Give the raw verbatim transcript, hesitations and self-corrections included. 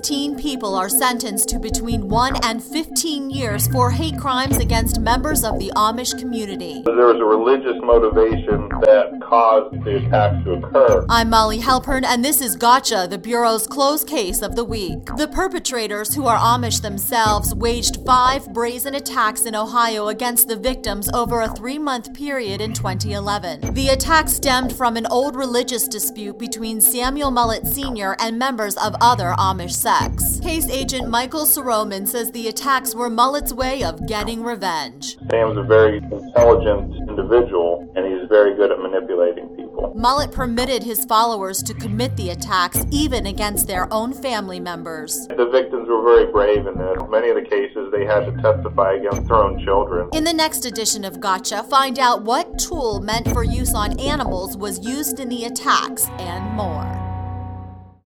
sixteen people are sentenced to between one and fifteen years for hate crimes against members of the Amish community. There was a religious motivation that caused the attacks to occur. I'm Molly Halpern, and this is Gotcha, the Bureau's closed case of the week. The perpetrators, who are Amish themselves, waged five brazen attacks in Ohio against the victims over a three-month period in twenty eleven. The attacks stemmed from an old religious dispute between Samuel Mullet Senior and members of other Amish sects. Case agent Michael Soroman says the attacks were Mullet's way of getting revenge. Sam's a very intelligent individual, and he's very good at manipulating people. Mullet permitted his followers to commit the attacks even against their own family members. The victims were very brave in this. Many of the cases, they had to testify against their own children. In the next edition of Gotcha, find out what tool meant for use on animals was used in the attacks and more.